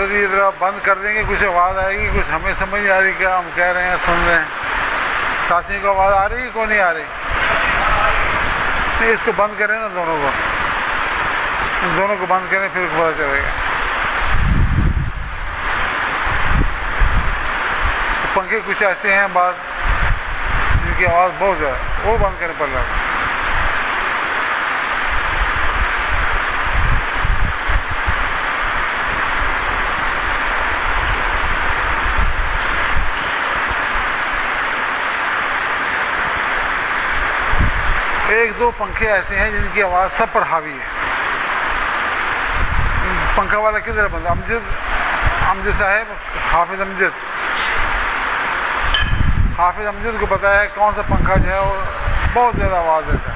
جی ذرا بند کر دیں گے، کچھ آواز آئے گی، کچھ ہمیں سمجھ نہیں آ رہی کیا ہم کہہ رہے ہیں، سن رہے ہیں، ساتھیوں کو آواز آ رہی ہے کو نہیں آ رہی؟ نہیں، اس کو بند کریں نا، دونوں کو، ان دونوں کو بند کریں پھر پتہ چلے گا۔ پنکھے کچھ ایسے ہیں بعض جن کی آواز بہت زیادہ، وہ بند کریں پہلے۔ ایک دو پنکھے ایسے ہیں جن کی آواز سب پر حاوی ہے۔ پنکھا والا کدھر ہے بندہ؟ امجد صاحب، حافظ امجد کو پتا ہے کون سا پنکھا جو ہے وہ بہت زیادہ آواز دیتا ہے۔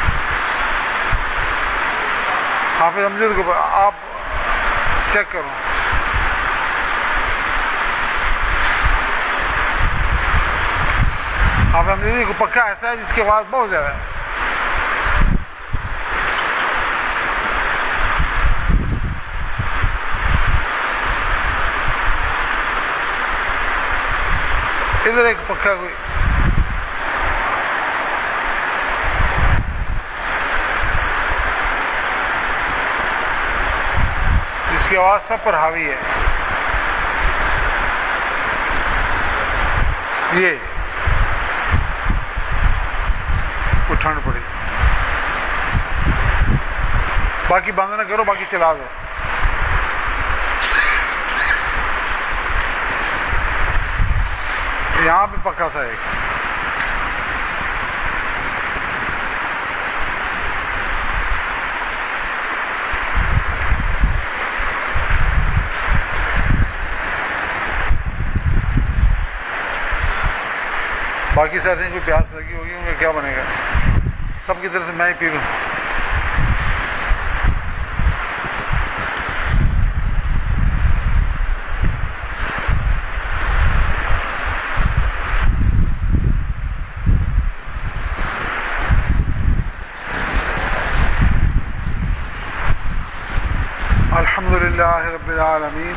حافظ امجد کو آپ چیک کرو۔ حافظ امجد کو پنکھا ایسا ہے جس کی آواز بہت زیادہ ہے۔ ادھر ایک پنکھا کوئی جس کی آواز سب پر حاوی ہے، یہ کوئی ٹھنڈ پڑی، باقی بند نہ کرو، باقی چلا دو۔ یہاں پہ پکا تھا ایک، باقی ساتھیوں کو پیاس لگی ہوگی، ان کا کیا بنے گا؟ سب کی طرف سے میں ہی پی لوں۔ الحمدللہ رب العالمین،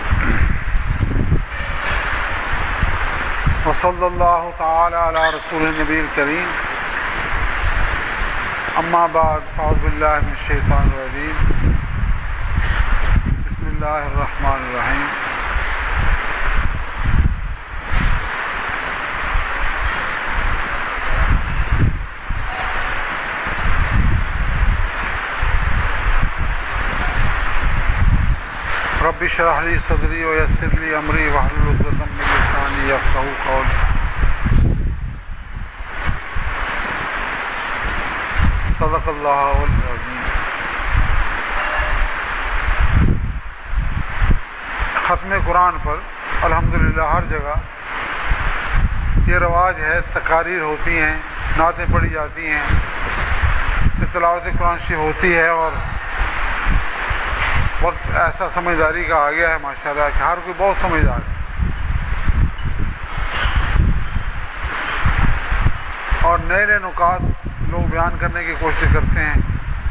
وصلی اللہ تعالی علی رسول النبی الکریم، اما بعد، فاعوذ باللہ من الشیطان الرجیم، بسم اللہ الرحمن الرحیم۔ رب اشرح لی صدری ویسر لی امری واحلل عقدۃ من لسانی یفقہوا قولی، صدق اللہ العظیم۔ ختم قرآن پر الحمدللہ ہر جگہ یہ رواج ہے، تقاریر ہوتی ہیں، نعتیں پڑھی جاتی ہیں، تلاوت قرآن شریف ہوتی ہے، اور وقت ایسا سمجھداری کا آ گیا ہے ماشاءاللہ کہ ہر کوئی بہت سمجھدار ہے، اور نئے نئے نکات لوگ بیان کرنے کی کوشش کرتے ہیں۔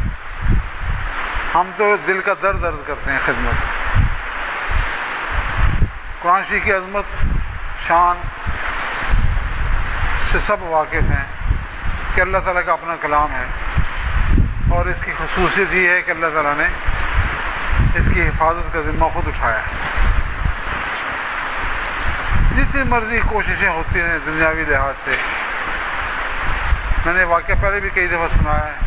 ہم تو دل کا درد کرتے ہیں خدمت۔ قرآن شریف کی عظمت، شان سے سب واقف ہیں کہ اللہ تعالیٰ کا اپنا کلام ہے، اور اس کی خصوصیت یہ ہے کہ اللہ تعالیٰ نے اس کی حفاظت کا ذمہ خود اٹھایا ہے۔ جتنی مرضی کوششیں ہوتی ہیں دنیاوی لحاظ سے، میں نے واقعہ پہلے بھی کئی دفعہ سنایا ہے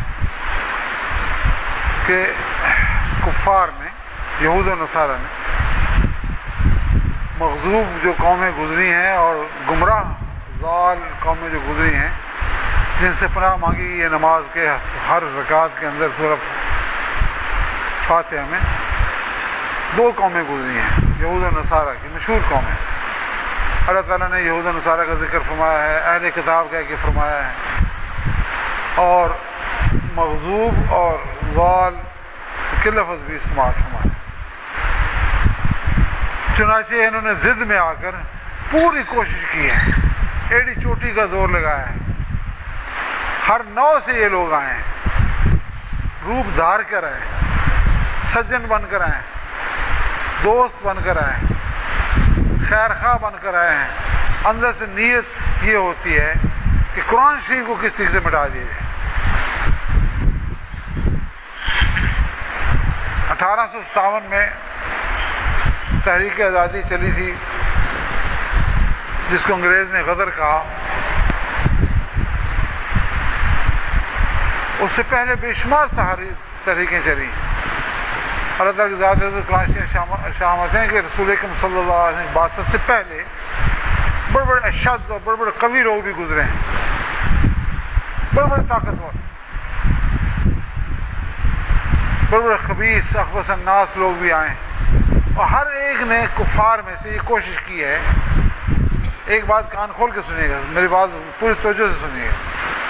کہ کفار نے، یہود و نصارہ نے، مغضوب جو قومیں گزری ہیں اور گمراہ ضال قومیں جو گزری ہیں، جن سے پناہ مانگی یہ نماز کے ہر رکعت کے اندر سورہ فاتحہ میں، دو قومیں گزری ہیں یہود و نصارہ کی، مشہور قومیں۔ اللہ تعالیٰ نے یہود و نصارہ کا ذکر فرمایا ہے، اہل کتاب کہہ کے فرمایا ہے، اور مغضوب اور ضال کے لفظ بھی استعمال فرمایا۔ چنانچہ انہوں نے ضد میں آ کر پوری کوشش کی ہے، ایڑی چوٹی کا زور لگایا ہے، ہر نو سے یہ لوگ آئے ہیں، روپ دھار کر آئے، سجن بن کر آئے، دوست بن کر آئے ہیں، خیر خواہ بن کر آئے ہیں، اندر سے نیت یہ ہوتی ہے کہ قرآن شریف کو کس طریقے سے مٹا دیا جائے۔ 1857 میں تحریک آزادی چلی تھی، جس کو انگریز نے غدر کہا۔ اس سے پہلے بے شمار تحریکیں چلی۔ اللہ تعالیٰ کی ذات قرآن شامت ہیں کہ رسول اکرم صلی اللہ علیہ وسلم بعثت سے پہلے بڑے بڑے اشد اور بڑے بڑے قوی لوگ بھی گزرے ہیں، بڑے بڑے طاقتور، بڑے بڑے خبیث اخبث الناس لوگ بھی آئے ہیں، اور ہر ایک نے کفار میں سے یہ کوشش کی ہے۔ ایک بات کان کھول کے سنیے گا، میری بات پوری توجہ سے سنیے گا۔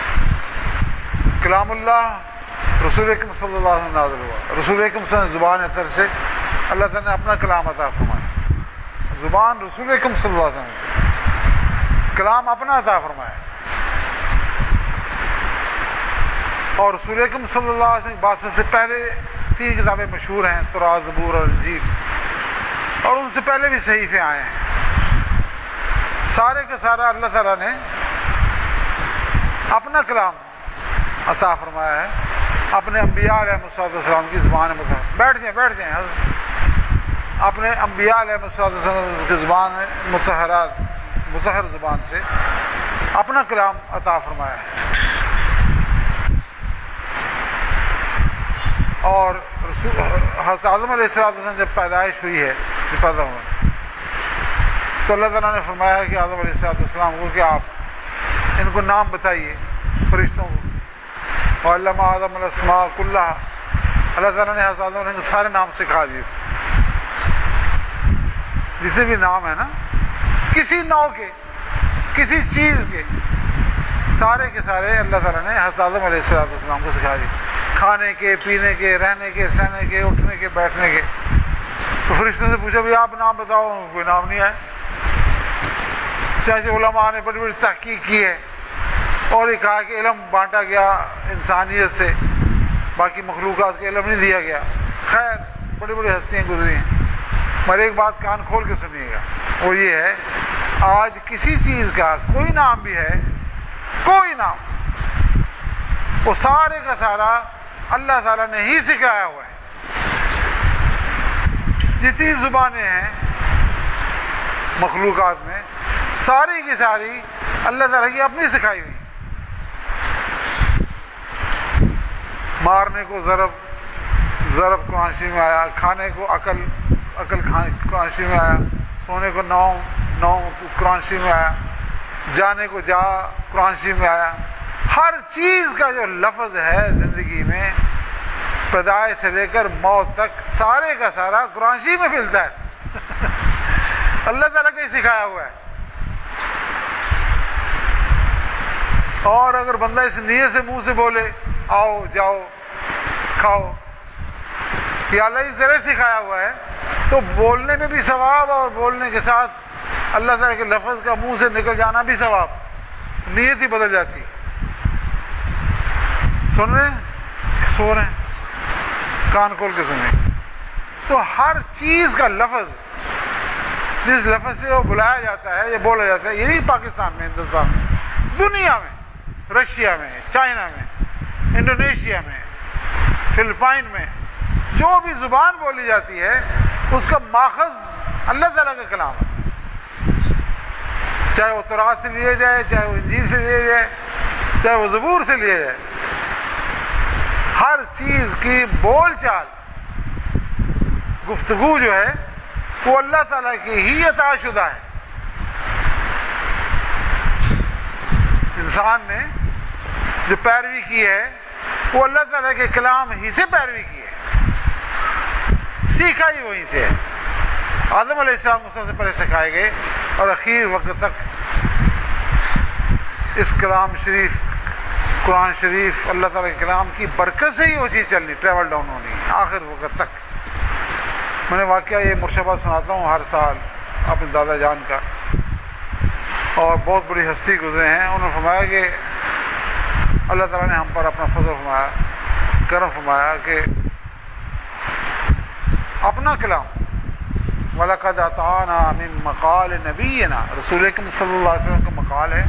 کلام اللہ رسول اکرم صلی اللہ علیہ وسلم نازل ہوا، رسول اکرم صلی اللہ علیہ وسلم زبان اثر سے اللہ تعالیٰ نے اپنا کلام عطا فرمایا، زبان رسول اکرم صلی اللہ علیہ وسلم کلام اپنا عطا فرمایا، اور رسول اکرم صلی اللہ علیہ وسلم بعثت سے پہلے 3 کتابیں مشہور ہیں، توراۃ، زبور اور انجیل، اور ان سے پہلے بھی صحیفے آئے ہیں۔ سارے کا سارا اللہ تعالیٰ نے اپنا کلام عطا فرمایا ہے اپنے انبیاء علیہ السلام کی زبان میں۔ بیٹھ جائیں اپنے انبیاء علیہ السلام کی زبان مطہر زبان سے اپنا کلام عطا فرمایا ہے۔ اور حضرت آدم علیہ السلام جب پیدائش ہوئی ہے، جب پیدا ہوئے، تو اللہ تعالیٰ نے فرمایا کہ آدم علیہ السلام کو کہ آپ ان کو نام بتائیے، فرشتوں کو، وعلم آدم الاسماء کلھا، اللہ تعالیٰ نے حضرت آدم علیہ السلام سارے نام سکھا دیے تھے، جتنے بھی نام ہیں نا، کسی نوع کے، کسی چیز کے، سارے کے سارے اللہ تعالیٰ نے حضرت آدم علیہ السلام کو سکھا دیے، کھانے کے، پینے کے، رہنے کے، سہنے کے، اٹھنے کے، بیٹھنے کے۔ تو فرشتوں سے پوچھا بھی آپ نام بتاؤ، کوئی نام نہیں آئے۔ چاہے علماء نے بڑی بڑی تحقیق کی ہے اور یہ کہا کہ علم بانٹا گیا انسانیت سے، باقی مخلوقات کا علم نہیں دیا گیا۔ خیر بڑی بڑی ہستیاں گزری ہیں، مگر ایک بات کان کھول کے سنیے گا، وہ یہ ہے آج کسی چیز کا کوئی نام بھی ہے، کوئی نام، وہ سارے کا سارا اللہ تعالیٰ نے ہی سکھایا ہوا ہے۔ جتنی زبانیں ہیں مخلوقات میں، ساری کی ساری اللہ تعالیٰ کی اپنی سکھائی ہوئی۔ مارنے کو ضرب قرآن شریف میں آیا، کھانے کو عقل قرآن شریف میں آیا، سونے کو نوم قرآن شریف میں آیا، جانے کو جا قرآن شریف میں آیا۔ ہر چیز کا جو لفظ ہے زندگی میں، پیدائش سے لے کر موت تک، سارے کا سارا قرآن شریف میں ملتا ہے۔ اللہ تعالیٰ کا ہی سکھایا ہوا ہے۔ اور اگر بندہ اس نیت سے منہ سے بولے آؤ جاؤ کھاؤ، یہ اللہ ہی ذرا سکھایا ہوا ہے، تو بولنے میں بھی ثواب، اور بولنے کے ساتھ اللہ تعالیٰ کے لفظ کا منہ سے نکل جانا بھی ثواب، نیت ہی بدل جاتی۔ سن رہے ہیں، سو رہے ہیں، کان کھول کے سنیں۔ تو ہر چیز کا لفظ، جس لفظ سے وہ بلایا جاتا ہے یا بولا جاتا ہے، یہی پاکستان میں، ہندوستان میں، دنیا میں، رشیا میں، چائنا میں، انڈونیشیا میں، فلپائن میں، جو بھی زبان بولی جاتی ہے اس کا ماخذ اللہ تعالیٰ کا کلام ہے، چاہے وہ توراۃ سے لیے جائے، چاہے وہ انجیل سے لیے جائے، چاہے وہ زبور سے لیے جائے۔ ہر چیز کی بول چال، گفتگو جو ہے وہ اللہ تعالیٰ کی ہی عطا شدہ ہے۔ انسان نے جو پیروی کی ہے وہ اللہ تعالیٰ کے کلام ہی سے پیروی کی ہے، سیکھا ہی وہیں سے ہے۔ آدم علیہ السلام کو سب سے پہلے سکھائے گئے، اور اخیر وقت تک اس کلام شریف، قرآن شریف، اللہ تعالیٰ کے کلام کی برکت سے ہی وہ چیز چلنی، ٹریول ڈاؤن ہونی آخر وقت تک۔ میں نے واقعہ یہ مرشبہ سناتا ہوں ہر سال اپنے دادا جان کا، اور بہت بڑی ہستی گزرے ہیں، انہوں نے فرمایا کہ اللہ تعالیٰ نے ہم پر اپنا فضل فرمایا، کرم فرمایا کہ اپنا کلام وَلَقَدْ أَطَعْنَا مِن مَقَالِ نَبِيِّنَا، رسول اکرم صلی اللہ علیہ وسلم کا مقال ہے،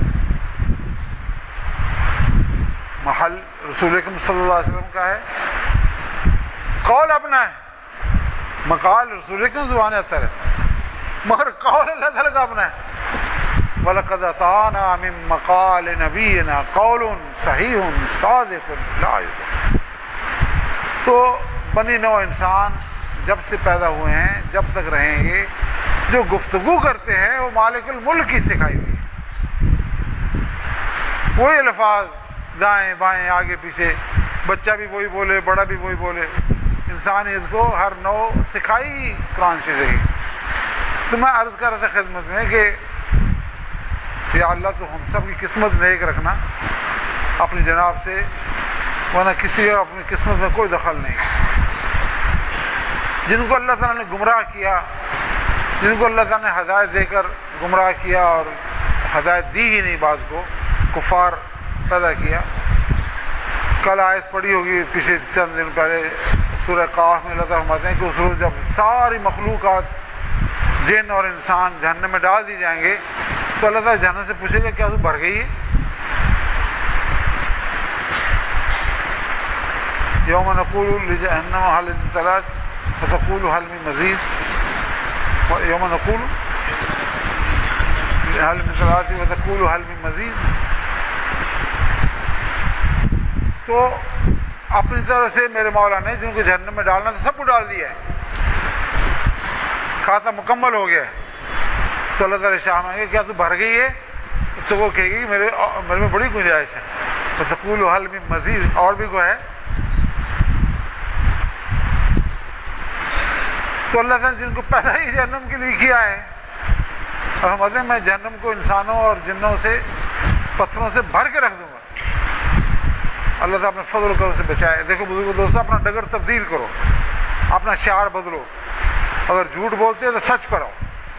محل رسول اکرم صلی اللہ علیہ وسلم کا ہے، قول اپنا ہے، مقال رسول اکرم زبان اثر ہے، مگر قول اللہ تعالیٰ کا اپنا ہے۔ وَلَقَدْ أَطَعْنَا مِن مَقَالِ نَبِيِّنَا قَوْلٌ صَحِيحٌ صَادِقٌ لَا يُضَلُّ۔ تو بنی نوع انسان جب سے پیدا ہوئے ہیں جب تک رہیں گے، جو گفتگو کرتے ہیں وہ مالک الملک کی سکھائی ہوئی ہے، وہی الفاظ دائیں بائیں آگے پیچھے، بچہ بھی وہی بولے بڑا بھی وہی بولے، انسانیت کو ہر نوع سکھائی قرآن سے گئی۔ تو میں عرض کر رہا تھا خدمت میں کہ یا اللہ تو ہم سب کی قسمت نیک رکھنا اپنی جناب سے، ورنہ کسی کا اپنی قسمت میں کوئی دخل نہیں۔ جن کو اللہ تعالیٰ نے گمراہ کیا، جن کو اللہ تعالیٰ نے ہدایت دے کر گمراہ کیا اور ہدایت دی ہی نہیں، بعض کو کفار پیدا کیا۔ کل آیت پڑھی ہوگی پچھلے چند دن پہلے سورہ قاف میں، اللہ تعالیٰ فرماتے ہیں کہ اس روز جب ساری مخلوقات جن اور انسان جہنم میں ڈال دی جائیں گے تو اللہ تعالیٰ جہنم سے پوچھے گا کیا تو بھر گئی ہے؟ یوم نقول لجہنم هل امتلأت فتقول هل من مزید، یوم نقول هل امتلأت فتقول هل من مزید۔ تو اپنی طرح سے میرے مولا نے جن کو جہنم میں ڈالنا تھا سب کو ڈال دیا ہے، کھاتا مکمل ہو گیا ہے۔ تو اللہ تعالیٰ شاہ مانگے کیا تو بھر گئی ہے؟ تو وہ کہے گی میرے میں بڑی گنجائش ہے، فتقول هل من مزید، اور بھی کوئی ہے؟ تو اللہ تعالیٰ نے جن کو پیدا ہی جہنم کے لیے کیا ہے، اور ہم کہتے ہیں میں جہنم کو انسانوں اور جنوں سے پتھروں سے بھر کے رکھ دوں گا۔ اللہ تعالیٰ اپنے فضل و کرم سے بچائے۔ دیکھو بزرگو دوستو، اپنا ڈگر تبدیل کرو، اپنا شعار بدلو، اگر جھوٹ بولتے ہو تو سچ پر آؤ،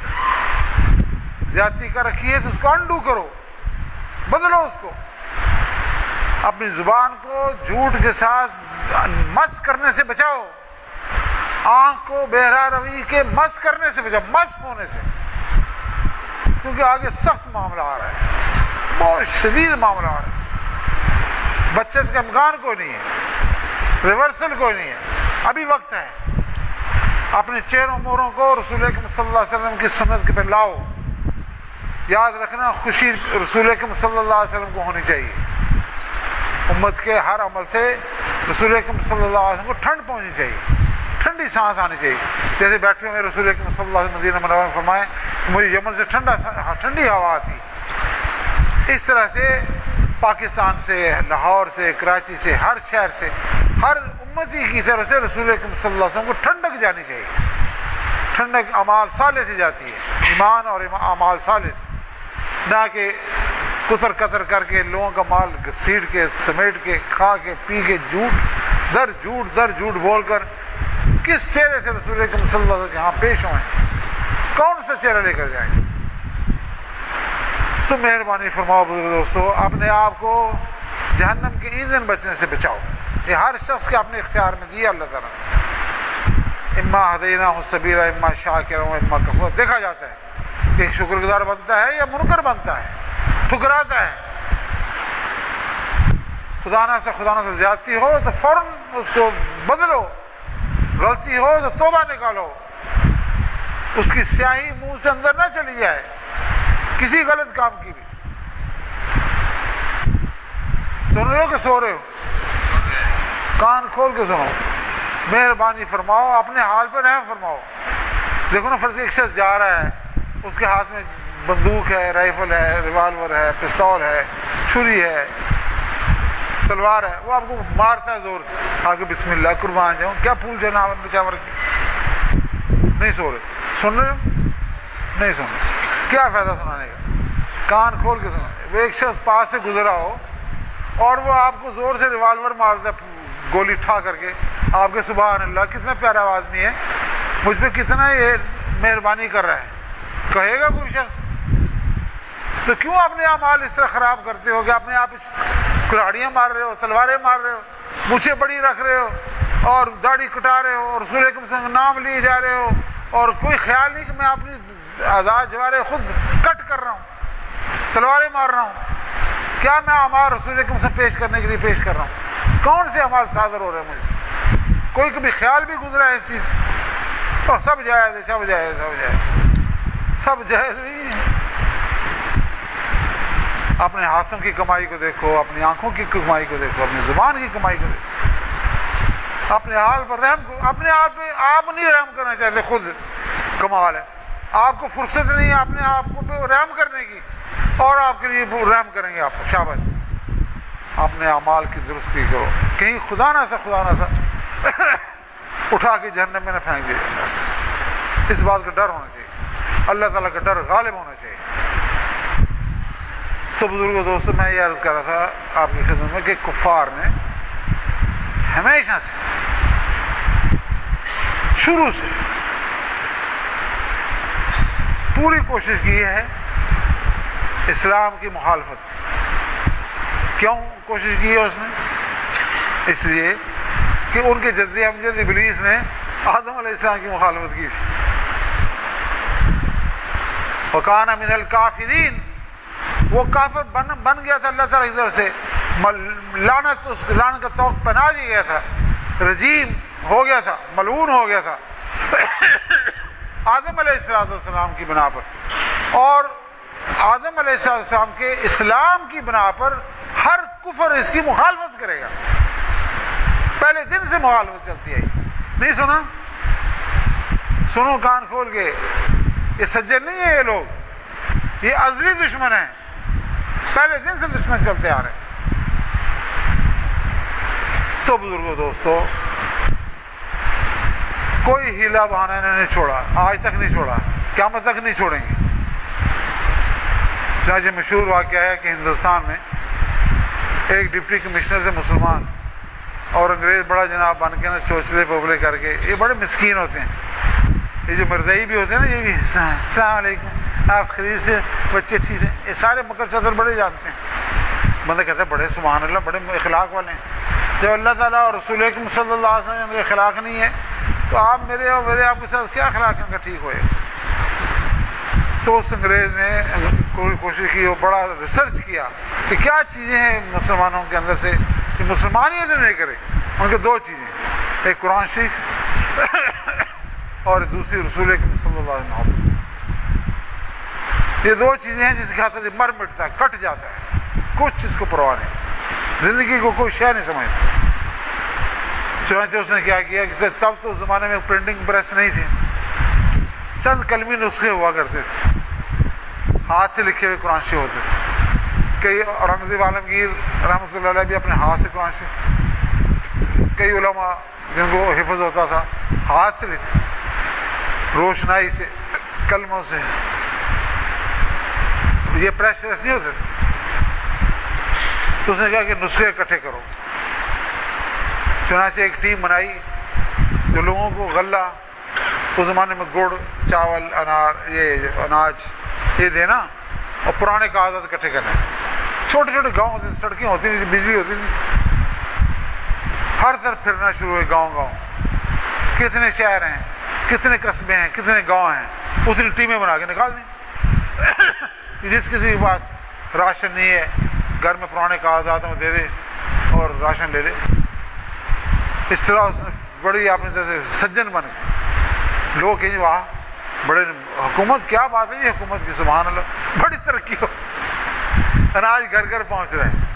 زیادتی کر رکھی ہے تو اس کو انڈو کرو، بدلو اس کو، اپنی زبان کو جھوٹ کے ساتھ مس کرنے سے بچاؤ، آنکھ کو بہرا روی کے مس کرنے سے بچاؤ، مس ہونے سے، کیونکہ آگے سخت معاملہ آ رہا ہے، بہت شدید معاملہ آ رہا ہے، بچت کا امکان کوئی نہیں ہے، ریورسل کوئی نہیں ہے، ابھی وقت ہے۔ اپنے چہروں موروں کو رسول اکرم صلی اللہ علیہ وسلم کی سنت کے پہ لاؤ۔ یاد رکھنا خوشی رسول اکرم صلی اللہ علیہ وسلم کو ہونی چاہیے، امت کے ہر عمل سے رسول اکرم صلی اللہ علیہ وسلم کو ٹھنڈ پہنچنی چاہیے، ٹھنڈی سانس آنی چاہیے۔ جیسے بیٹھے ہوئے رسول اکرم صلی اللہ علیہ وسلم مدینہ منورہ میں فرمائے کہ مجھے یمن سے ٹھنڈی ہوا آتی، اس طرح سے پاکستان سے، لاہور سے، کراچی سے، ہر شہر سے، ہر امتی کی طرف سے رسول اکرم صلی اللہ علیہ وسلم کو ٹھنڈک جانی چاہیے۔ ٹھنڈک اعمال صالح سے جاتی ہے، ایمان اور اعمال صالح سے، نہ کہ کتر کتر کر کے لوگوں کا مال گھسیٹ کے سمیٹ کے کھا کے پی کے جھوٹ در جھوٹ بول کر کس چہرے سے رسول اکرم صلی اللہ علیہ وسلم کے ہاں پیش ہوئے، کون سا چہرہ لے کر جائیں گے؟ تو مہربانی فرماؤ بزرگ دوستو، اپنے آپ کو جہنم کے ایندھن بچنے سے بچاؤ۔ یہ ہر شخص کے اپنے اختیار میں دیا اللہ تعالیٰ نے، اما ہدیناہ السبیل اما شاکرا اما کفور۔ دیکھا جاتا ہے کہ ایک شکر گزار بنتا ہے یا منکر بنتا ہے، ٹھکراتا ہے۔ خدا نہ سے زیادتی ہو تو فوراً اس کو بدلو، غلطی ہو تو توبہ نکالو، اس کی سیاہی منہ سے اندر نہ چلی جائے کسی غلط کام کی بھی۔ سن رہے ہو کہ سو رہے ہو؟ کان کھول کے سنو، مہربانی فرماؤ، اپنے حال پہ رحم فرماؤ۔ دیکھو نا، فرض ایک شخص جا رہا ہے، اس کے ہاتھ میں بندوق ہے، رائفل ہے، ریوالور ہے، پستول ہے، چھری ہے، تلوار ہے، وہ آپ کو مارتا ہے زور سے، آگے بسم اللہ قربان جاؤں، کیا پھول جنا بچاور کی؟ نہیں سو رہے، سن رہے ہو؟ نہیں سن رہے، کیا فائدہ سنانے کا؟ کان کھول کے سنا۔ وہ ایک شخص پاس سے گزرا ہو اور وہ آپ کو زور سے ریوالور مارتا ہے، گولی ٹھا کر کے، آپ کے سبحان اللہ کتنا پیارا آدمی ہے، مجھ پہ کتنا یہ مہربانی کر رہا ہے، کہے گا کوئی شخص؟ تو کیوں اپنے اعمال اس طرح خراب کرتے ہو کہ اپنے آپ کلاڑیاں مار رہے ہو، تلواریں مار رہے ہو، مونچھیں بڑی رکھ رہے ہو اور داڑھی کٹا رہے ہو اور رسول اکرم صلی اللہ علیہ وسلم کا نام لیے جا رہے ہو اور کوئی خیال نہیں کہ میں اپنی آزاد جوارے خود کٹ کر رہا ہوں، تلواریں مار رہا ہوں. کیا میں اعمال رسول اکرم سے پیش کرنے کے لیے پیش کر رہا ہوں؟ کون سے اعمال صادر ہو رہے ہیں مجھ سے؟ کوئی کبھی خیال بھی گزرا ہے اس چیز کا؟ سب جائز ہے، سب جائز، سب جائز، سب جائز نہیں ہے. اپنے ہاتھوں کی کمائی کو دیکھو، اپنی آنکھوں کی کمائی کو دیکھو، اپنی زبان کی کمائی کو دیکھو. اپنے حال پر رحم کو، اپنے آپ پہ آپ نہیں رحم کرنا چاہتے، خود کمال ہے. آپ کو فرصت نہیں ہے اپنے آپ کو پہ رحم کرنے کی، اور آپ کے لیے رحم کریں گے آپ کو. شاباش. اپنے اعمال کی درستی کرو، کہیں خدا نہ سا اٹھا کے جہنم میں نہ پھینک دے. بس اس بات کا ڈر ہونا چاہیے، اللہ تعالیٰ کا ڈر غالب ہونا چاہیے. تو بزرگوں دوستوں، میں یہ عرض کر رہا تھا آپ کی خدمت میں کہ کفار نے ہمیشہ سے، شروع سے پوری کوشش کی ہے اسلام کی مخالفت. کیوں کوشش کی ہے اس نے؟ اس لیے کہ ان کے جد امجد ابلیس نے آدم علیہ السلام کی مخالفت کی تھی. وَكَانَ مِنَ الْكَافِرِينَ، وہ کافر بن گیا تھا اللہ تعالیٰ کی طرف سے، لعنت، اس لعنت کا توق پہنا دیا گیا تھا، رجیم ہو گیا تھا، ملعون ہو گیا تھا آدم علیہ السلام کی بنا پر. اور آدم علیہ السلام کے اسلام کی بنا پر ہر کفر اس کی مخالفت کرے گا. پہلے دن سے مخالفت چلتی ہے. نہیں سنا؟ سنو کان کھول کے، یہ سجن نہیں ہے، یہ لوگ یہ ازلی دشمن ہیں، پہلے دن سے دشمن چلتے آ رہے ہیں. تو بزرگوں دوستو، کوئی ہیلا بہانہ نہیں چھوڑا، آج تک نہیں چھوڑا، قیامت تک نہیں چھوڑیں گے. چنانچہ مشہور واقعہ ہے کہ ہندوستان میں ایک ڈپٹی کمشنر تھے مسلمان، اور انگریز بڑا جناب بن کے نا چوچلے پوپلے کر کے، یہ بڑے مسکین ہوتے ہیں، یہ جو مرزائی بھی ہوتے ہیں نا، یہ بھی السلام علیکم، آپ خرید سے، بچے ٹھیک ہیں، یہ سارے مکر چتر بڑے جانتے ہیں. بندہ کہتا ہے بڑے سبحان اللہ، بڑے اخلاق والے ہیں. جب اللہ تعالیٰ اور رسول اکرم صلی اللہ علیہ وسلم کے اخلاق نہیں ہے تو آپ میرے اور میرے آپ کے ساتھ کیا اخلاق ان کا ٹھیک ہوئے؟ تو اس انگریز نے کوشش کی، وہ بڑا ریسرچ کیا کہ کیا چیزیں ہیں مسلمانوں کے اندر سے کہ مسلمانیت نہیں کرے. ان کے دو چیزیں، ایک قرآن شریف اور دوسری رسول اکرم صلی اللہ علیہ وسلم. یہ دو چیزیں ہیں جس کے خاطر مر مٹتا ہے، کٹ جاتا ہے، کچھ اس کو پرواہ نہیں، زندگی کو کوئی شے نہیں سمجھتا. چنانچہ اس نے کیا کیا کہ تب تو اس زمانے میں پرنٹنگ پریس نہیں تھی، چند کلمی نسخے ہوا کرتے تھے، ہاتھ سے لکھے ہوئے قرآن شریف ہوتے تھے. کئی اورنگزیب عالمگیر رحمۃ اللہ علیہ بھی اپنے ہاتھ سے قرآن شریف، کئی علماء جن کو حفظ ہوتا تھا ہاتھ سے لکھتے، روشنائی سے، کلموں سے. یہ پریس نہیں ہوتے تھے. تو اس نے کہا کہ نسخے اکٹھے کرو. چنانچہ ایک ٹیم بنائی جو لوگوں کو غلہ، اس زمانے میں گڑ، چاول، یہ اناج یہ دینا، اور پرانے کاغذات اکٹھے کرنے. چھوٹے چھوٹے گاؤں ہوتے، سڑکیں ہوتی نہیں، بجلی ہوتی نہیں، ہر طرف پھرنا شروع ہوئے گاؤں گاؤں. کتنے شہر ہیں، کتنے قصبے ہیں، کتنے گاؤں ہیں، اتنی ٹیمیں بنا کے نکال دیں. جس کسی کے پاس راشن نہیں ہے گھر میں پرانے کاغذات میں دے دے اور راشن لے لے. اس طرح اس نے بڑی اپنی طرح سے سجن بن گئے. لوگ کہیں واہ بڑے، حکومت کیا بات ہے یہ حکومت کی، سبحان اللہ، بڑی ترقی ہو، اناج گھر گھر پہنچ رہے ہیں.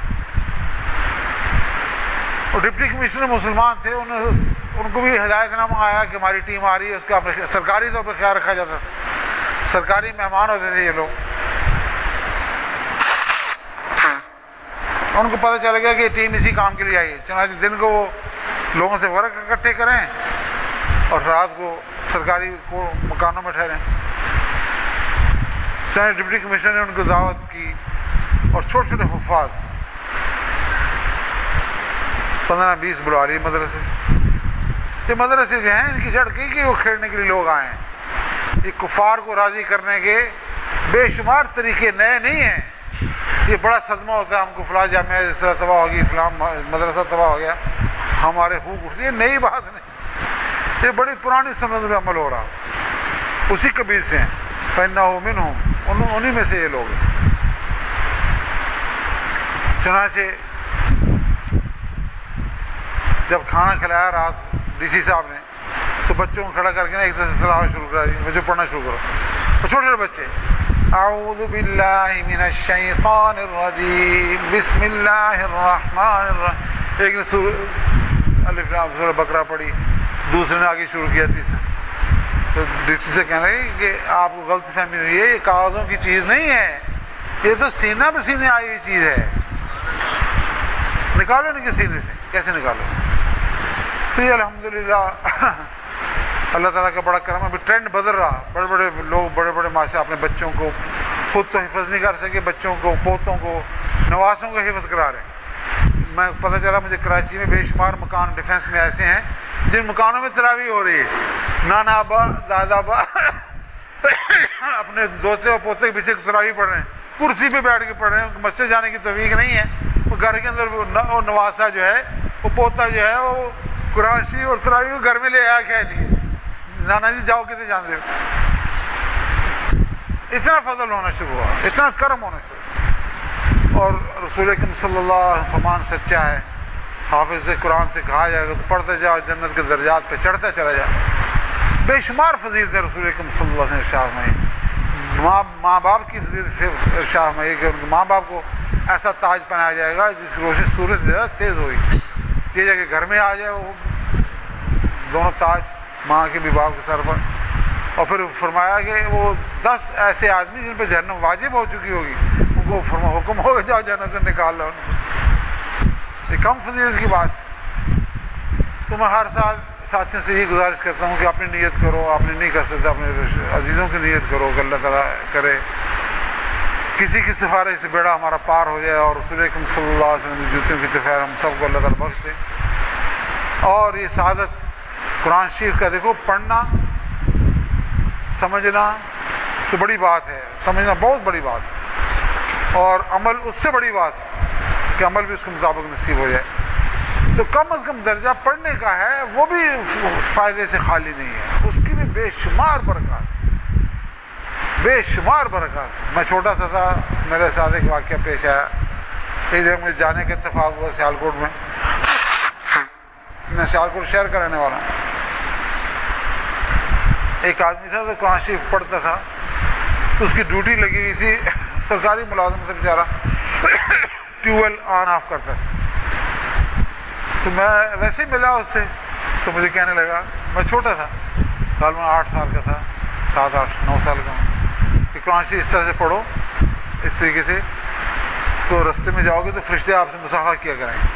اور ڈپٹی کمشنر مسلمان تھے، ان کو بھی ہدایت نامہ آیا کہ ہماری ٹیم آ رہی ہے، اس کا سرکاری طور پر خیال رکھا جاتا تھا، سرکاری مہمان ہوتے تھے یہ لوگ. ان کو پتہ چل گیا کہ ٹیم اسی کام کے لیے آئی ہے. چنانچہ دن کو وہ لوگوں سے ورق اکٹھے کریں اور رات کو سرکاری مکانوں میں ٹھہریں. چنانچہ ڈپٹی کمشنر نے ان کو دعوت کی، اور چھوٹے چھوٹے حفاظ 15-20 بلا لی مدرسے سے. یہ مدرسے جو ہیں ان کی جڑ کی کہ وہ کھیلنے کے لیے لوگ آئے ہیں. یہ کفار کو راضی کرنے کے بے شمار طریقے نئے نہیں ہیں. یہ بڑا صدمہ ہوتا ہے ہم کو، فلاں جامعہ اس طرح تباہ ہو گئی، فلاں مدرسہ تباہ ہو گیا، ہمارے حقوق. یہ نئی بات نہیں، یہ بڑی پرانی سنت میں عمل ہو رہا. اسی قبیل سے ہیں. فإنه منهم، انہی میں سے یہ لوگ ہیں. چنانچہ جب کھانا کھلایا رات ڈی سی صاحب نے تو بچوں کو کھڑا کر کے نا ایک طرح سے تلاوت شروع کرا دی. بچوں پڑھنا شروع کرو. اور چھوٹے چھوٹے بچے اعوذ باللہ من الشیطان الرجیم بسم اللہ الرحمن الرحیم. ایک نے الف لام سورہ بقرہ پڑھی، دوسرے نے آگے شروع کیا تیسرا. تو ڈی سی سے کہنے لگے کہ آپ کو غلط فہمی ہوئی ہے، یہ کاغذوں کی چیز نہیں ہے، یہ تو سینہ بسینے آئی ہوئی چیز ہے. نکالو ان کے سینے سے. کیسے نکالو؟ تو یہ الحمدللہ اللہ تعالیٰ کا بڑا کرم ہے. ابھی ٹرینڈ بدل رہا. بڑے بڑے لوگ بڑے بڑے ماشاء اپنے بچوں کو خود تو حفظ نہیں کر سکے، بچوں کو، پوتوں کو، نواسوں کو حفظ کرا رہے ہیں. میں پتہ چلا مجھے کراچی میں بے شمار مکان ڈیفینس میں ایسے ہیں جن مکانوں میں تراویح ہو رہی ہے. نانا ابا، دادا ابا اپنے دوتے اور پوتے کے پیچھے تراویح پڑھ رہے ہیں، کرسی پہ بیٹھ کے پڑھ رہے ہیں. مسجد جانے کی توفیق نہیں ہے. وہ گھر کے اندر وہ نواسا جو ہے، وہ پوتا جو ہے، وہ قرآن شریف اور تراویح کو گھر میں لے آیا کھینچ کے. نانا جی جاؤ کسے جانتے ہو. اتنا فضل ہونا شروع ہوا، اتنا کرم ہونا شروع ہوا. اور رسول اکرم صلی اللہ علیہ وسلم فرمان سچا ہے. حافظ قرآن سے کہا جائے گا تو پڑھتے جاؤ، جنت کے درجات پہ چڑھتا چلا جائے. بے شمار فضیلتیں رسول اکرم صلی اللہ علیہ وسلم ارشاد فرمائیں. ماں باپ کی فضیلت ارشاد فرمائیں کہ ان کے ماں باپ کو ایسا تاج پہنایا جائے گا جس کی روشنی سورج سے زیادہ تیز ہوئی. یہ جگہ گھر میں آ جائے وہ دونوں تاج ماں کے بھی باپ کے سر پر. اور پھر فرمایا کہ وہ 10 ایسے آدمی جن پہ جہنم واجب ہو چکی ہوگی، ان کو حکم ہوگا جاؤ جہنم سے نکال لو. یہ کم فضیلت کی بات ہے. تو میں ہر سال ساتھیوں سے یہی گزارش کرتا ہوں کہ اپنی نیت کرو. آپ نے نہیں کر سکتے اپنے عزیزوں کی نیت کرو کہ اللہ تعالیٰ کرے کسی کی سفارش سے بیڑا ہمارا پار ہو جائے اور رسول اکرم صلی اللہ علیہ وسلم کی جوتیوں کی تفیر ہم سب کو اللہ تعالیٰ بخش دے. اور یہ سعادت قرآن شریف کا دیکھو، پڑھنا سمجھنا تو بڑی بات ہے، سمجھنا بہت بڑی بات ہے، اور عمل اس سے بڑی بات ہے کہ عمل بھی اس کے مطابق نصیب ہو جائے. تو کم از کم درجہ پڑھنے کا ہے، وہ بھی فائدے سے خالی نہیں ہے، اس کی بھی بے شمار برکات، بے شمار برکات. میں چھوٹا سا تھا، میرے ساتھ ایک واقعہ پیش آیا. ایک جگہ مجھے جانے کا اتفاق ہوا سیالکوٹ میں. میں سیالکوٹ شہر کا رہنے والا ہوں. ایک آدمی تھا تو قرآن شریف پڑھتا تھا، تو اس کی ڈیوٹی لگی ہوئی تھی، سرکاری ملازم سے بیچارہ ٹیوب ویل آن آف کرتا تھا. تو میں ویسے ہی ملا اس سے، تو مجھے کہنے لگا، میں چھوٹا تھا، غالباً 8 سال کا تھا، 7 8 9 سال کا، کہ قرآن شریف اس طرح سے پڑھو، اس طریقے سے، تو رستے میں جاؤ گے تو فرشتے آپ سے مصافحہ کیا کریں گے.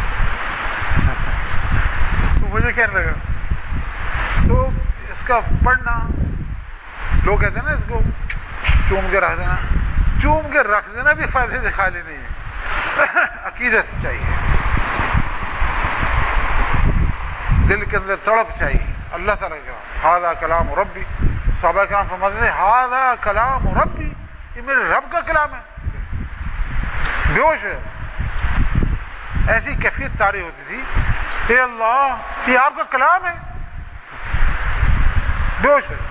تو مجھے کہنے لگا، تو اس کا پڑھنا، لوگ کہتے ہیں نا اس کو چوم کے رکھ دینا، چوم کے رکھ دینا بھی فائدے سے خالی نہیں ہے. عقیدت چاہیے، دل کے اندر تڑپ چاہیے. اللہ تعالیٰ کا ہذا کلام ربی، صحابہ کرام فرماتے تھے ہذا کلام ربی، یہ میرے رب کا کلام ہے. بے ہوش ہے، ایسی کیفیت طاری ہوتی تھی، اے اللہ یہ آپ کا کلام ہے. بے ہوش ہے.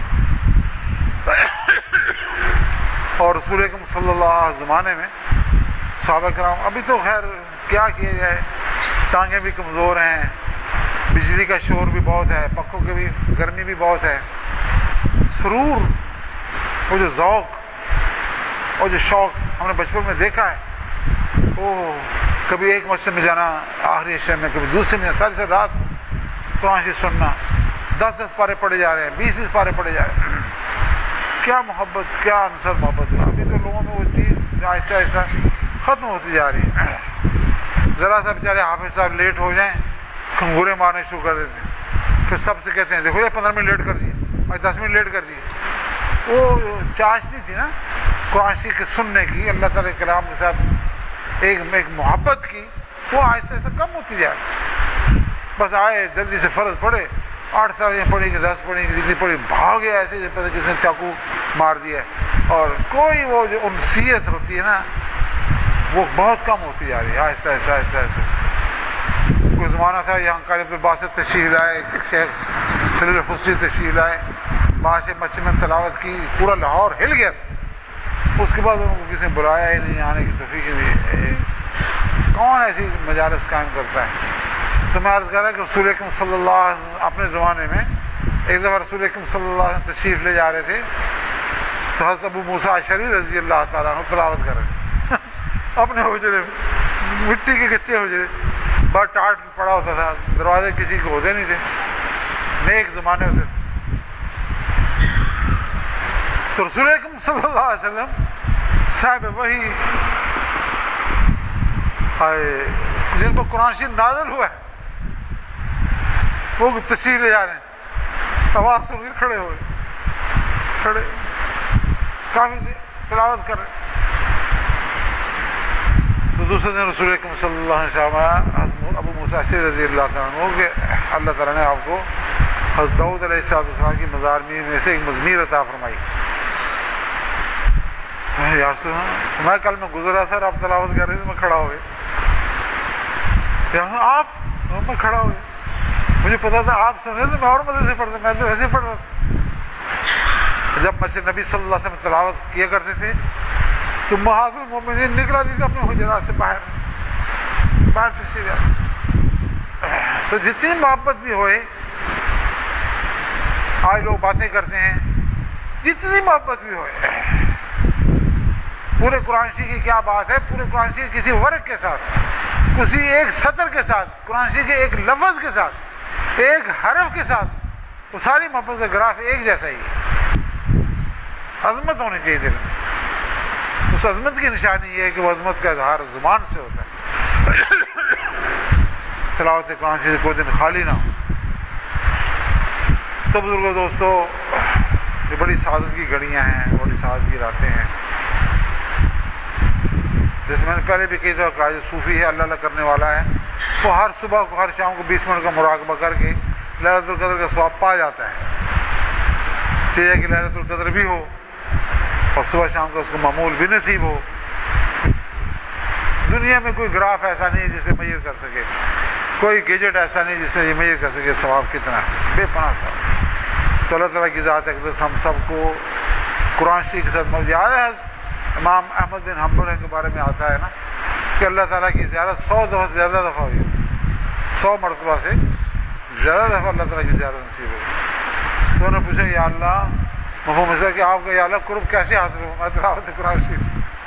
اور رسول اکرم صلی اللہ علیہ زمانے میں صحابہ کرام، ابھی تو خیر کیا کیا جائے، ٹانگیں بھی کمزور ہیں، بجلی کا شور بھی بہت ہے، پنکھوں کی بھی گرمی بھی بہت ہے. سرور، وہ جو ذوق اور جو شوق ہم نے بچپن میں دیکھا ہے، وہ کبھی ایک مسجد میں جانا آخری عشاء میں، کبھی دوسرے میں، ساری ساری رات قرآن شریف سننا. 10 پارے پڑھے جا رہے ہیں، 20 پارے پڑھے جا رہے ہیں. کیا محبت، کیا عنصر محبت ہوا. ابھی تو لوگوں میں وہ چیز آہستہ آہستہ ختم ہوتی جا رہی ہے. ذرا سا بیچارے حافظ صاحب لیٹ ہو جائیں، کھنگورے مارنے شروع کر دیتے ہیں. پھر سب سے کہتے ہیں دیکھو یہ 15 منٹ لیٹ کر دیے، اور 10 منٹ لیٹ کر دیے. وہ چاشنی تھی نا قرآن شریف کے سننے کی، اللہ تعالیٰ کے کلام کے ساتھ ایک محبت کی، وہ آہستہ آہستہ کم ہوتی جائے. بس آئے جلدی سے فرض پڑھے، 8 سال یہ پڑھی کہ 10 پڑھی کہ جتنی پڑھی، بھاگے ایسے جیسے کسی نے چاقو مار دیا. اور کوئی وہ جو انسیت ہوتی ہے نا، وہ بہت کم ہوتی جا رہی ہے آہستہ آہستہ آہستہ آہستہ. کوئی زمانہ تھا یہاں قاری عبدالباسط تشریف لائے، شیخ خلیل الحصی تشریف لائے، باش مسجد میں تلاوت کی، پورا لاہور ہل گیا تھا. اس کے بعد ان کو کسی نے بلایا ہی نہیں، آنے کی توفیق دی. کون ایسی مجالس قائم کرتا ہے؟ تو میں عرض کر رہا کہ رسول اکرم صلی اللہ علیہ وسلم اپنے زمانے میں ایک دفعہ رسول اکرم صلی اللہ علیہ وسلم تشریف لے جا رہے تھے، حضرت ابو موسیٰ اشعری رضی اللہ تعالیٰ عنہ تلاوت کر رہے تھے اپنے حجرے میں، مٹی کے کچے حجرے، بہت ٹاٹ پڑا ہوتا تھا، دروازے کسی کو ہوتے نہیں تھے، نیک زمانے ہوتے تھے. تو رسول اکرم صلی اللہ علیہ وسلم صاحب وہی جن کو قرآن شریف نازل ہوا ہے وہ تشریف لے جا رہے ہیں، آواز سن کے کھڑے ہوئے، کھڑے کافی تلاوت کر رہے. تو دوسرے دن رسول اکرم صلی اللہ علیہ وسلم ابو موسیٰ اشعری رضی اللہ عنہ کہ اللہ تعالیٰ نے آپ کو حضرت داؤد علیہ السلام کی مزارمی میں سے ایک مزمیر عطا فرمائی. یار سنا میں کل میں گزر رہا تھا اور آپ تلاوت کر رہے تھے، میں کھڑا ہو گیا. آپ میں کھڑا ہو گیا، مجھے پتا تھا آپ سن رہے تھے، میں اور مزے سے پڑھتا، میں تو ویسے پڑھ رہا تھا. جب مسجد نبی صلی اللہ علیہ وسلم تلاوت کیا کرتے تھے تو امہات المومنین نکلا دی تھی اپنے حجرات سے باہر سے شیرا. تو جتنی محبت بھی ہوئے، آج لوگ باتیں کرتے ہیں، جتنی محبت بھی ہوئے، پورے قرآن شریف کی کیا بات ہے، پورے قرآن شریف کسی ورق کے ساتھ، کسی ایک سطر کے ساتھ، قرآن شریف کے ایک لفظ کے ساتھ، ایک حرف کے ساتھ، وہ ساری محبت کا گراف ایک جیسا ہی ہے. عظمت ہونی چاہیے دل میں. اس عظمت کی نشانی یہ ہے کہ وہ عظمت کا اظہار زبان سے ہوتا ہے. تلاوت قرآن شریف کوئی دن خالی نہ ہو. تو بزرگوں دوستو، یہ بڑی سعادت کی گھڑیاں ہیں، بڑی سعادت کی راتیں ہیں. جیسے میں نے پہلے بھی کہا تھا کہ صوفی ہے، اللہ اللہ کرنے والا ہے، وہ ہر صبح کو ہر شام کو 20 منٹ کا مراقبہ کر کے لیلۃ القدر کا ثواب پا جاتا ہے. چاہیے کہ لیلۃ القدر بھی ہو اور صبح شام کو اس کو معمول بھی نصیب ہو. دنیا میں کوئی گراف ایسا نہیں ہے جس پہ میئر کر سکے، کوئی گیجٹ ایسا نہیں جس میں یہ میئر کر سکے ثواب کتنا ہے، بے پناہ ثواب. تو اللہ تعالیٰ کی ذات اقدس ہم سب کو قرآن شریف کے ساتھ یاد ہے. امام احمد بن حنبل کے بارے میں آتا ہے نا کہ اللہ تعالیٰ کی زیارت 100 دفعہ سے زیادہ دفعہ ہوئی، 100 مرتبہ سے زیادہ دفعہ اللہ تعالیٰ کی زیارت نصیب ہوئی. تو انہوں نے پوچھا یا اللہ، مفہوم ایسا کہ آپ کا یا اللہ قرب کیسے حاصل ہو؟ میں تلاوت قرآن شریف،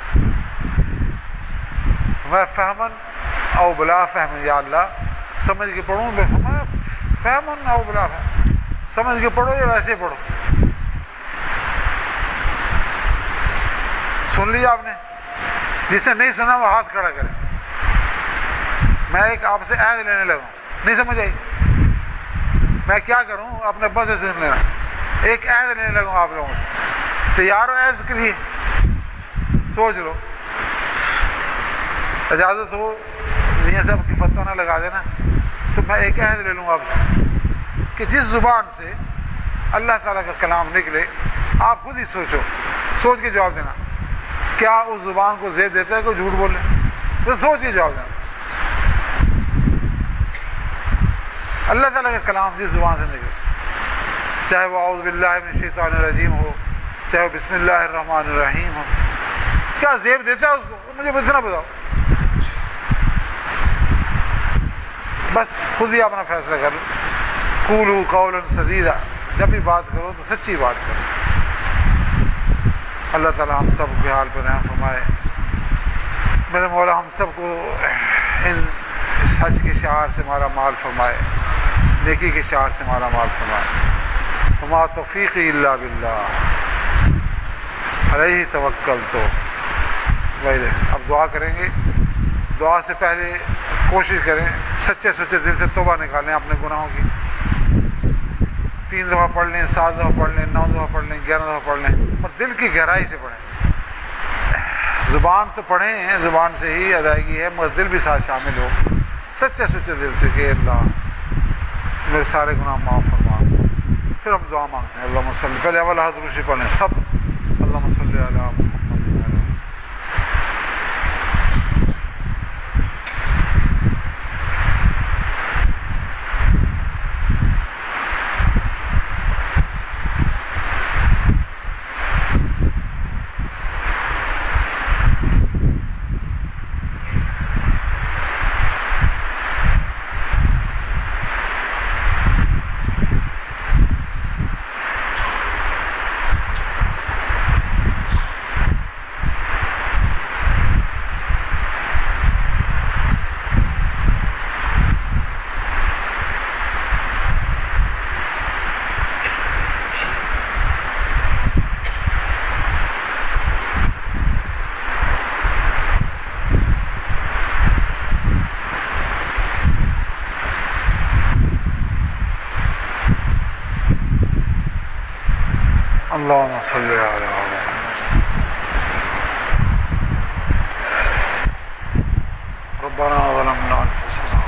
میں فہمن او بلا فہم، یا اللہ سمجھ کے پڑھوں، فہمن او بلا فہم، سمجھ کے پڑھو یا ویسے پڑھو. سن لیا آپ نے؟ جس نے نہیں سنا وہ ہاتھ کھڑا کرے. میں ایک آپ سے عہد لینے لگا، نہیں سمجھ آئی؟ میں کیا کروں؟ اپنے ابا سے سن لینا. ایک عہد لینے لگا آپ لوگوں سے، تیار ہو عہد کے لیے؟ سوچ لو، اجازت ہو میاں صاحب کی فتویٰ نہ لگا دینا. تو میں ایک عہد لے لوں آپ سے کہ جس زبان سے اللہ تعالیٰ کا کلام نکلے آپ خود ہی سوچو، سوچ کے جواب دینا. کیا اس زبان کو زیب دیتا ہے کوئی جھوٹ بولے؟ تو سوچ کے جواب دینا. اللہ تعالیٰ کا کلام جس زبان سے نکلے، چاہے وہ اعوذ باللہ من الشیطان الرجیم ہو، چاہے وہ بسم اللہ الرحمن الرحیم ہو، کیا زیب دیتا ہے اس کو؟ مجھے اتنا بتاؤ. بس خود ہی اپنا فیصلہ کر لو. قولوا قولا سدیدا، جب بھی بات کرو تو سچی بات کرو. اللہ تعالیٰ ہم سب کے حال پر رحم فرمائے. میرے مولا ہم سب کو ان سچ کے شعار سے مارا مال فرمائے، نیکی کے شعار سے مارا مال فرمائے. وما توفیقی الا باللہ علیہ توکلت. اب دعا کریں گے. دعا سے پہلے کوشش کریں سچے سچے دل سے توبہ نکالیں اپنے گناہوں کی. 3 دفعہ پڑھ لیں، 7 دفعہ پڑھ لیں، 9 دفعہ پڑھ لیں، 11 دفعہ پڑھ لیں، اور دل کی گہرائی سے پڑھیں. زبان تو پڑھیں ہیں، زبان سے ہی ادائیگی ہے، مگر دل بھی ساتھ شامل ہو سچے سچے دل سے کہ اللہ میرے سارے گناہ معاف فرما. پھر ہم دعا مانگتے ہیں. اللہم صلی، پہلے اول ہاتھ روشی پڑھیں سب. اللہم صلی علی محمد. اللهم صل على محمد. ربنا ظلمنا أنفسنا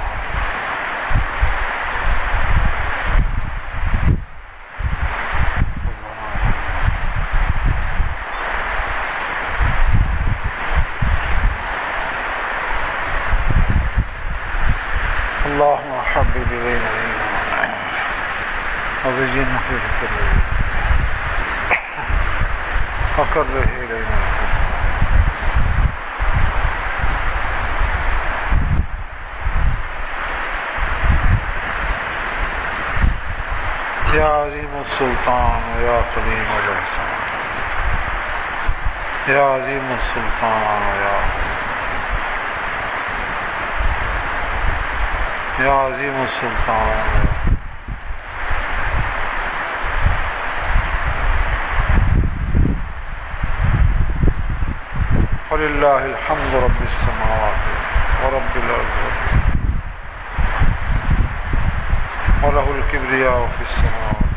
اللهم حبب إلينا الإيمان وزينه في قلوبنا وكره إلينا الكفر. يا عظيم السلطان ويا قديم الإحسان، يا عظيم السلطان يا عظيم السلطان ولله الحمد رب السماوات ورب الأرض وله الكبرياء في السماوات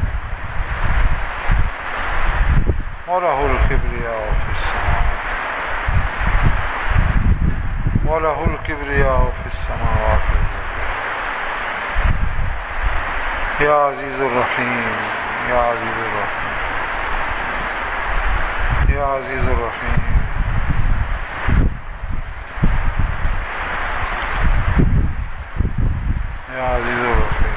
وله الكبرياء في السماوات وله الكبرياء في السماوات. يا عزيز الرحيم يا عزيز الرحيم يا عزيز الرحيم يا عزيز الرحيم.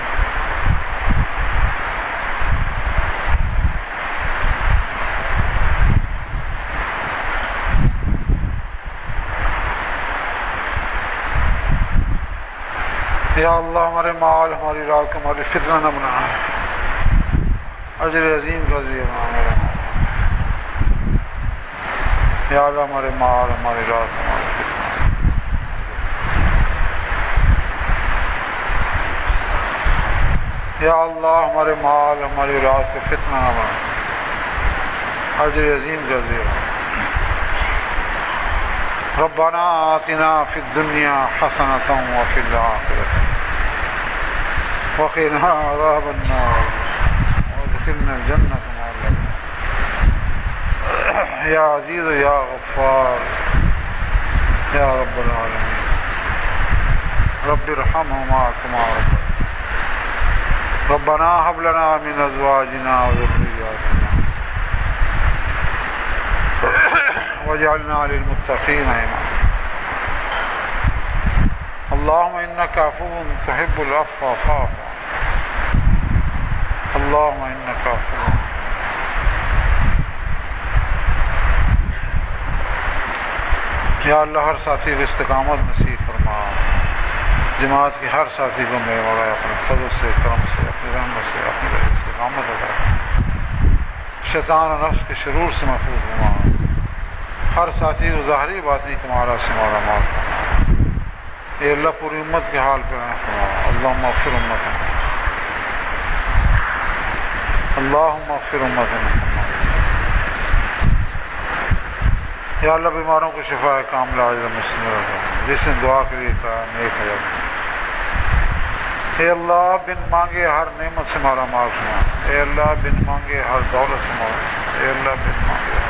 یا اللہ ہمارے مال ہماری رات کو ہماری فتنہ نہ بنا، اجر عظیم کا ذریعہ بنا میرا. یا اللہ ہمارے مال ہماری رات ہماری فتنہ. یا اللہ ہمارے مال ہماری رات کو فتنہ نہ بنا، اجر عظیم کا ذریعہ. ربنا آتنا فی الدنیا حسنة وفی الآخرة وقنا عذاب النار وادخلنا الجنة مع الأبرار. یا عزیز یا غفار یا رب العالمین. رب ارحمهما كما ربنا. ربنا هب لنا من ازواجنا وذرياتنا واجعلنا للمتقين اماما. اللهم انك عفو تحب العفو فاعف عنا. اللهم انك عفو. یا اللہ ہر ساتھی کو استقامت نصیب فرما. جماعت کے ہر ساتھی کو میرے مولا اپنے فضل سے، کرم سے، اپنی رحمت سے، اپنی استقامت عطا. شیطان و نفس کے شرور سے محفوظ فرما. ہر ساتھی کو ظاہری باطنی کمالہ سے مولا معاف فرما. اے اللہ پوری امت کے حال پہ رحم فرما. اللہم اغفر امتنا، اللہم اغفر امتنا. یا اللہ بیماروں کو شفا کاملہ عاجلہ مستمر رکھا. جس نے دعا کے لیے کہا نیک ہے. اے اللہ بن مانگے ہر نعمت سے مارا مال فرما. اے اللہ بن مانگے ہر دولت سے مارا. اے اللہ بن مانگے ہر.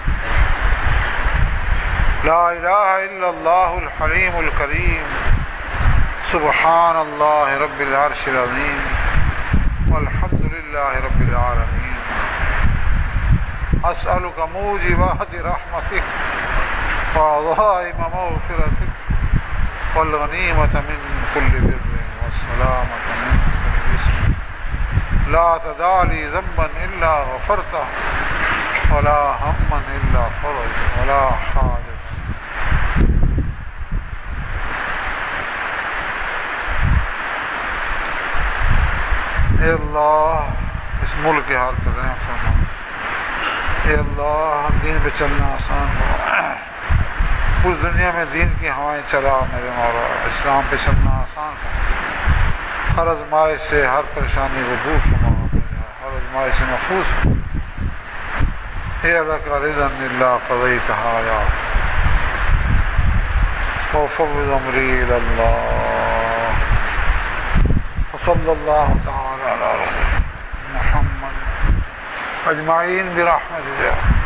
لا الہ الا اللہ الحلیم الکریم. سبحان اللہ رب العرش العظیم والحمد للہ رب العالمین. اسألک موجبات رحمتک وعظائم مغفرتک والغنیمة من كل بر والسلامة من كل اسم. لا تدع لي ذنبا إلا غفرته ولا هما إلا فرجته ولا حاجة. اے اللہ اس ملک کے حال پر رحم فرما. اے اللہ دین پہ چلنا آسان ہو. پوری دنیا میں دین کی ہوائیں چلا میرے مولا. اسلام پہ چلنا آسان ہو. ہر آزمائش سے، ہر پریشانی کو دور فرما. ہر آزمائش سے محفوظ ہو. اے اللہ کا رضا اللہ قضیتہا یا وفوض امری الی اللہ. وصلی اللہ تعالی علی رسول محمد اجمعین برحمتک۔